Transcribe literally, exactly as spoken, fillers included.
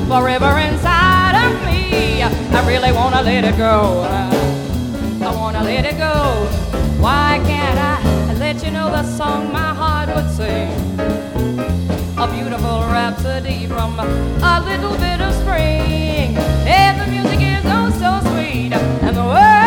forever inside of me. I really wanna let it go. I wanna let it go. Why can't I let you know the song my heart would sing? A beautiful rhapsody from a little bit of spring. And the music is oh so sweet, and the words